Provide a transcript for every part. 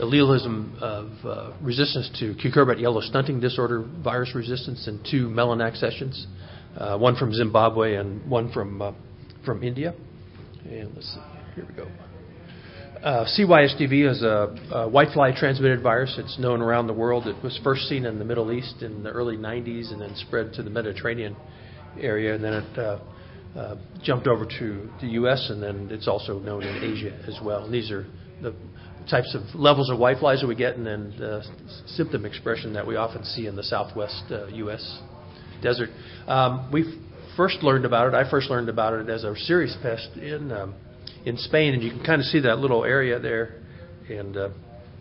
allelism of resistance to cucurbit yellow stunting disorder virus resistance in 2 melon accessions, one from Zimbabwe and one from India. And let's see, here we go. CYSDV is a whitefly transmitted virus. It's known around the world. It was first seen in the Middle East in the early 90s and then spread to the Mediterranean area. And then it jumped over to the U.S. and then it's also known in Asia as well. And these are the types of levels of whiteflies that we get and then the symptom expression that we often see in the southwest U.S. desert. We first learned about it. I first learned about it as a serious pest in Spain, and you can kind of see that little area there. And this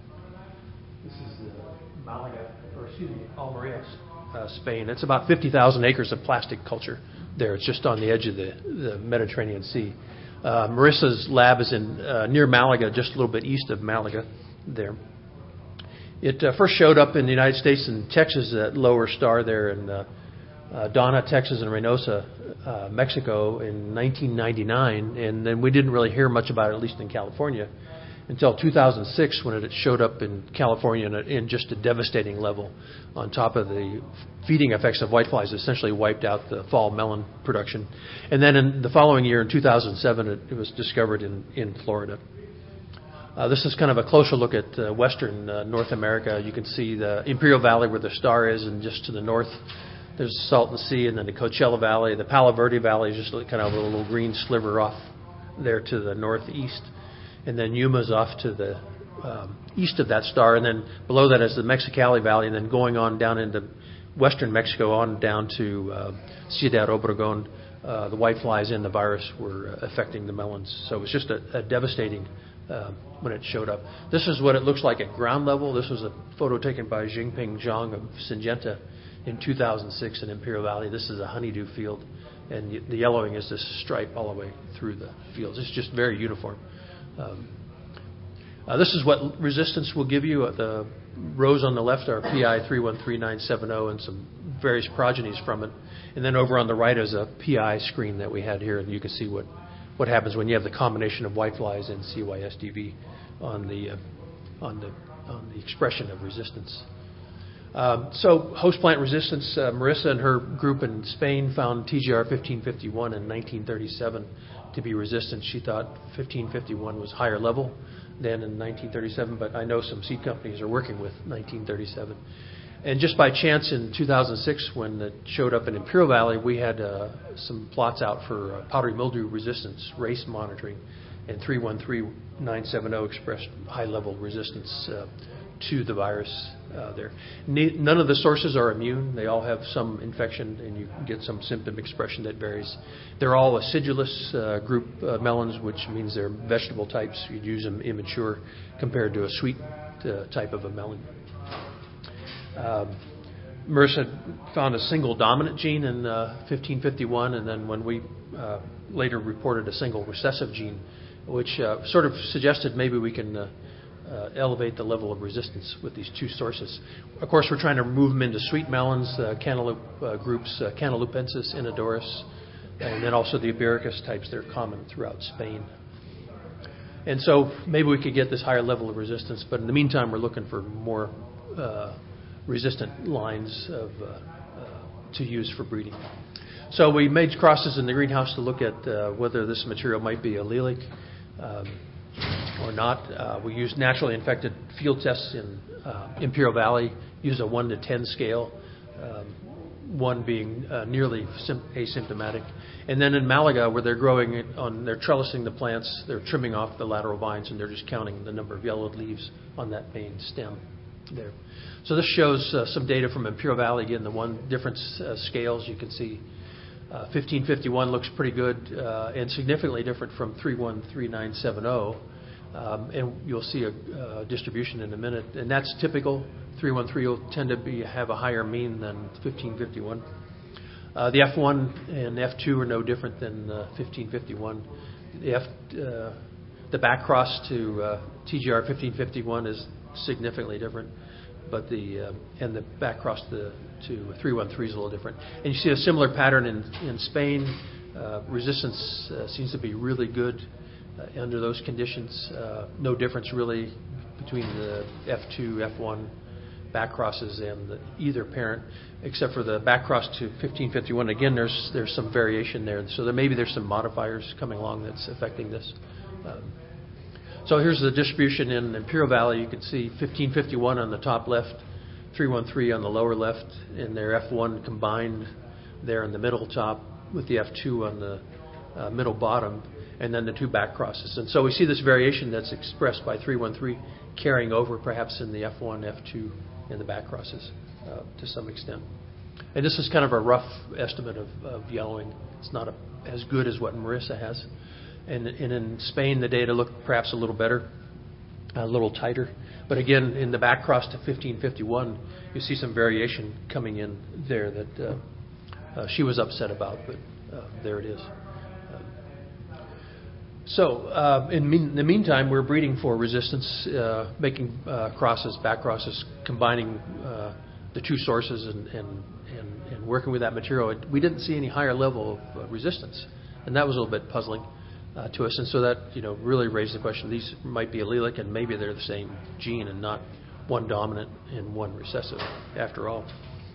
is Malaga, or excuse me, Almeria, Spain. It's about 50,000 acres of plastic culture there. It's just on the edge of the Mediterranean Sea. Marissa's lab is in near Malaga, just a little bit east of Malaga there. It first showed up in the United States and Texas, that lower star there in Donna, Texas, and Reynosa, Mexico in 1999, and then we didn't really hear much about it, at least in California, until 2006 when it showed up in California in just a devastating level. On top of the feeding effects of whiteflies, essentially wiped out the fall melon production. And then in the following year, in 2007, it was discovered in Florida. This is kind of a closer look at western North America. You can see the Imperial Valley where the star is, and just to the north there's the Salton Sea, and then the Coachella Valley. The Palo Verde Valley is just kind of a little green sliver off there to the northeast. And then Yuma's off to the east of that star. And then below that is the Mexicali Valley, and then going on down into western Mexico on down to Ciudad Obregón. The whiteflies and the virus were affecting the melons. So it was just a devastating when it showed up. This is what it looks like at ground level. This was a photo taken by Jingping Zhang of Syngenta in 2006 in Imperial Valley. This is a honeydew field, and the yellowing is this stripe all the way through the fields. It's just very uniform. This is what resistance will give you. The rows on the left are PI 313970 and some various progenies from it. And then over on the right is a PI screen that we had here, and you can see what happens when you have the combination of whiteflies and CYSDV on the expression of resistance. So host plant resistance, Marissa and her group in Spain found TGR 1551 in 1937 to be resistant. She thought 1551 was higher level than in 1937, but I know some seed companies are working with 1937. And just by chance in 2006, when it showed up in Imperial Valley, we had some plots out for powdery mildew resistance race monitoring, and 313970 expressed high-level resistance to the virus there. None of the sources are immune. They all have some infection, and you can get some symptom expression that varies. They're all acidulous group melons, which means they're vegetable types. You'd use them immature compared to a sweet type of a melon. Marissa found a single dominant gene in 1551, and then when we later reported a single recessive gene, which sort of suggested maybe we can elevate the level of resistance with these two sources. Of course, we're trying to move them into sweet melons, cantaloupe groups, Cantaloupensis, Inodorus, and then also the Ibericus types that are common throughout Spain. And so maybe we could get this higher level of resistance, but in the meantime, we're looking for more resistant lines to use for breeding. So we made crosses in the greenhouse to look at whether this material might be allelic or not. We used naturally infected field tests in Imperial Valley, used a 1 to 10 scale, 1 being nearly asymptomatic. And then in Malaga, where they're growing it they're trellising the plants, they're trimming off the lateral vines, and they're just counting the number of yellowed leaves on that main stem there. So this shows some data from Imperial Valley. Again, the one difference scales you can see. 1551 looks pretty good and significantly different from 313970. And you'll see a distribution in a minute. And that's typical. 313 will tend to have a higher mean than 1551. The F1 and F2 are no different than 1551. The back cross to TGR 1551 is significantly different, but the back cross to 313 is a little different. And you see a similar pattern in Spain. Resistance seems to be really good under those conditions. No difference really between the F2, F1 back crosses and either parent, except for the back cross to 1551. Again, there's some variation there, so there's some modifiers coming along that's affecting this. So here's the distribution in Imperial Valley. You can see 1551 on the top left, 313 on the lower left, and their F1 combined there in the middle top with the F2 on the middle bottom, and then the two back crosses. And so we see this variation that's expressed by 313 carrying over perhaps in the F1, F2, and the back crosses to some extent. And this is kind of a rough estimate of yellowing. It's not as good as what Marissa has. And in Spain, the data look perhaps a little better, a little tighter. But again, in the back cross to 1551, you see some variation coming in there that she was upset about, but there it is. So in the meantime, we're breeding for resistance, making crosses, back crosses, combining the two sources and working with that material. We didn't see any higher level of resistance, and that was a little bit puzzling to us. And so that really raised the question: these might be allelic, and maybe they're the same gene and not one dominant and one recessive after all.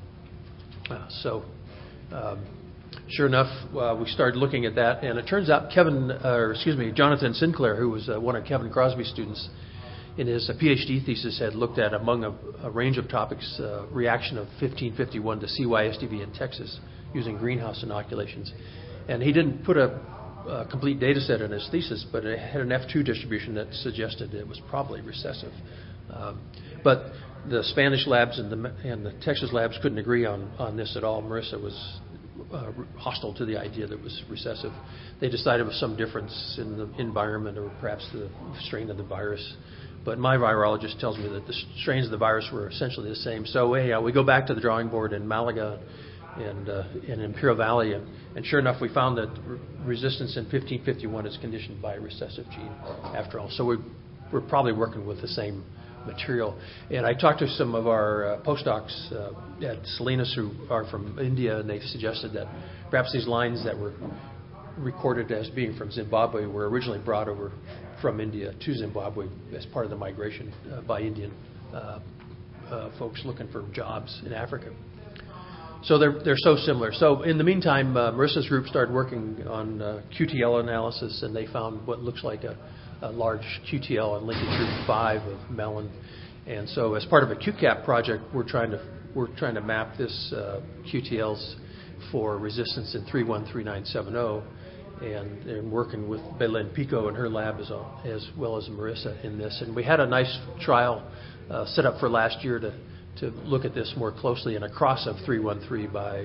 Sure enough, we started looking at that, and it turns out Jonathan Sinclair, who was one of Kevin Crosby's students, in his PhD thesis had looked at, among a range of topics, reaction of 1551 to CYSDV in Texas using greenhouse inoculations. And he didn't put a complete data set in his thesis, but it had an F2 distribution that suggested it was probably recessive. But the Spanish labs and the Texas labs couldn't agree on this at all. Marissa was hostile to the idea that it was recessive. They decided it was some difference in the environment or perhaps the strain of the virus. But my virologist tells me that the strains of the virus were essentially the same. So we go back to the drawing board in Malaga and in Imperial Valley, and sure enough, we found that resistance in 1551 is conditioned by a recessive gene after all. So we're probably working with the same material. And I talked to some of our postdocs at Salinas who are from India, and they suggested that perhaps these lines that were recorded as being from Zimbabwe were originally brought over from India to Zimbabwe as part of the migration by Indian folks looking for jobs in Africa. So they're so similar. So in the meantime, Marissa's group started working on QTL analysis, and they found what looks like a large QTL on linkage group 5 of melon. And so as part of a QCAP project, we're trying to map this QTLs for resistance in 313970, and working with Belén Pico and her lab as well as Marissa in this. And we had a nice trial set up for last year to look at this more closely in a cross of 313 by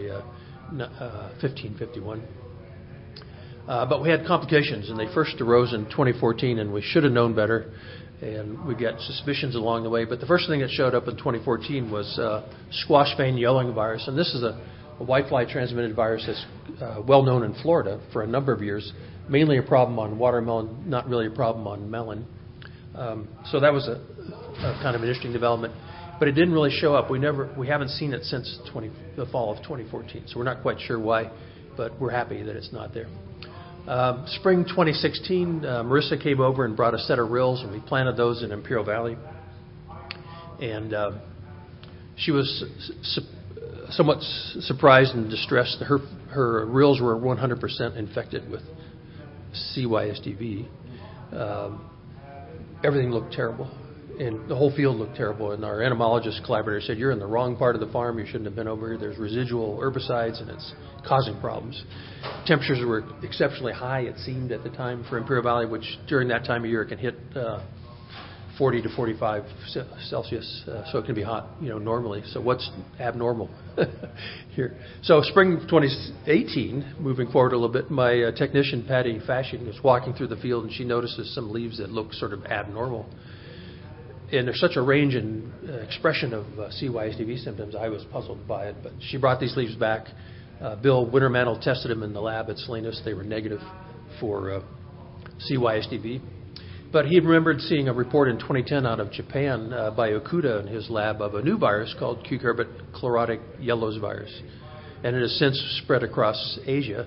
1551. But we had complications, and they first arose in 2014, and we should have known better, and we got suspicions along the way. But the first thing that showed up in 2014 was squash vein yellowing virus, and this is a whitefly transmitted virus that's well known in Florida for a number of years, mainly a problem on watermelon, not really a problem on melon. So that was a kind of an interesting development. But it didn't really show up. We haven't seen it since the fall of 2014, so we're not quite sure why, but we're happy that it's not there. Spring 2016, Marissa came over and brought a set of rills, and we planted those in Imperial Valley. And she was somewhat surprised and distressed. Her rills were 100% infected with CYSDV. Everything looked terrible, and the whole field looked terrible. And our entomologist collaborator said, "You're in the wrong part of the farm. You shouldn't have been over here. There's residual herbicides, and it's causing problems." Temperatures were exceptionally high, it seemed, at the time for Imperial Valley, which during that time of year can hit 40 to 45 Celsius, so it can be hot, normally. So what's abnormal here? So spring 2018, moving forward a little bit, my technician, Patty Fashing, was walking through the field, and she notices some leaves that look sort of abnormal. And there's such a range in expression of CYSDV symptoms, I was puzzled by it. But she brought these leaves back. Bill Wintermantle tested them in the lab at Salinas. They were negative for CYSDV. But he remembered seeing a report in 2010 out of Japan by Okuda in his lab of a new virus called cucurbit chlorotic yellows virus. And it has since spread across Asia.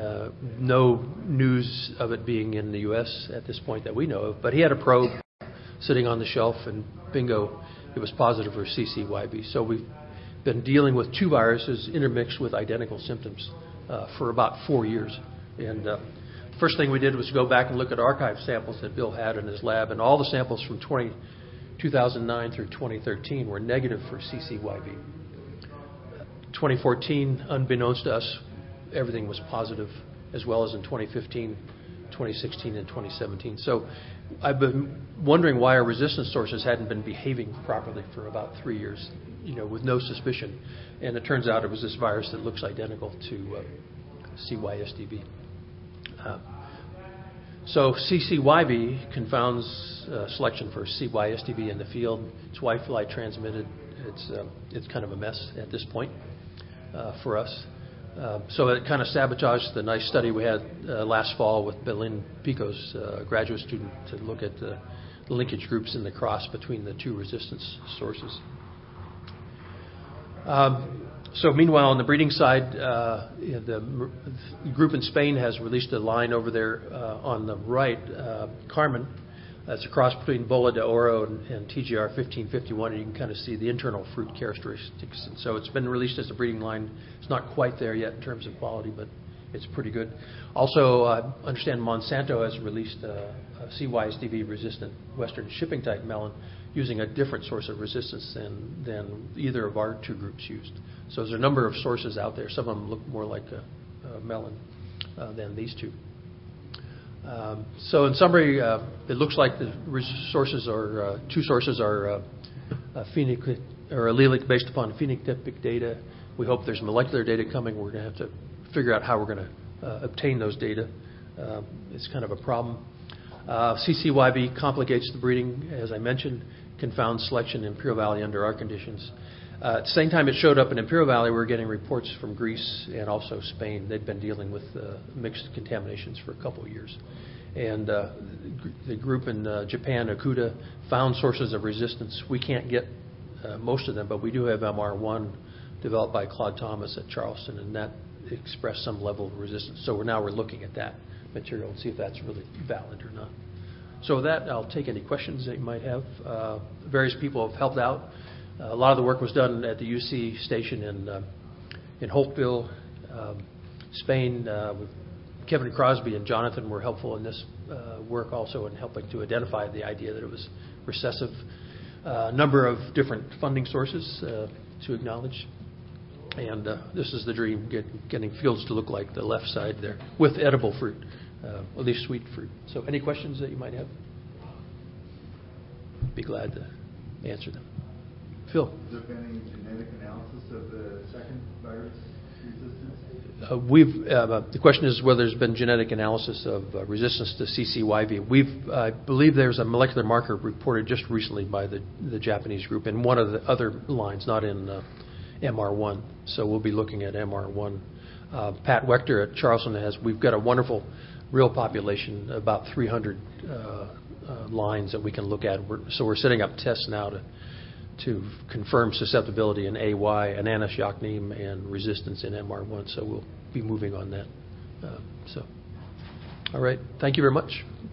No news of it being in the U.S. at this point that we know of. But he had a probe sitting on the shelf, and bingo, it was positive for CCYV. So we've been dealing with two viruses intermixed with identical symptoms for about 4 years. And first thing we did was go back and look at archive samples that Bill had in his lab, and all the samples from 2009 through 2013 were negative for CCYV. 2014, unbeknownst to us, everything was positive, as well as in 2015, 2016, and 2017. So I've been wondering why our resistance sources hadn't been behaving properly for about 3 years, with no suspicion. And it turns out it was this virus that looks identical to CYSDV. So CCYV confounds selection for CYSDV in the field. It's whitefly transmitted. It's kind of a mess at this point for us. So it kind of sabotaged the nice study we had last fall with Belin Pico's graduate student to look at the linkage groups in the cross between the two resistance sources. So meanwhile, on the breeding side, the group in Spain has released a line over there on the right, Carmen. That's a cross between Bola de Oro and TGR 1551, and you can kind of see the internal fruit characteristics. And so it's been released as a breeding line. It's not quite there yet in terms of quality, but it's pretty good. Also, I understand Monsanto has released a CYSDV-resistant Western shipping type melon using a different source of resistance than either of our two groups used. So there's a number of sources out there. Some of them look more like a melon than these two. So in summary, it looks like the sources are two sources are allelic based upon phenotypic data. We hope there's molecular data coming. We're going to have to figure out how we're going to obtain those data. It's kind of a problem. CCYV complicates the breeding, as I mentioned, confounds selection in Imperial Valley under our conditions. At the same time it showed up in Imperial Valley, we were getting reports from Greece and also Spain. They'd been dealing with mixed contaminations for a couple of years. And the group in Japan, Akuta, found sources of resistance. We can't get most of them, but we do have MR1 developed by Claude Thomas at Charleston, and that expressed some level of resistance. So we're looking at that material and see if that's really valid or not. So with that, I'll take any questions that you might have. Various people have helped out. A lot of the work was done at the UC station in Holtville, Spain. Kevin Crosby and Jonathan were helpful in this work also in helping to identify the idea that it was recessive. A number of different funding sources to acknowledge. And this is the dream, getting fields to look like the left side there with edible fruit, at least sweet fruit. So any questions that you might have? Be glad to answer them. Phil? Has there been any genetic analysis of the second virus resistance? The question is whether there's been genetic analysis of resistance to CCYV. I believe there's a molecular marker reported just recently by the Japanese group in one of the other lines, not in MR1. So we'll be looking at MR1. Pat Wechter at Charleston we've got a wonderful real population, about 300 lines that we can look at. So we're setting up tests now to confirm susceptibility in AY, Ananas Jachneme, and resistance in MR1. So we'll be moving on that. All right. Thank you very much.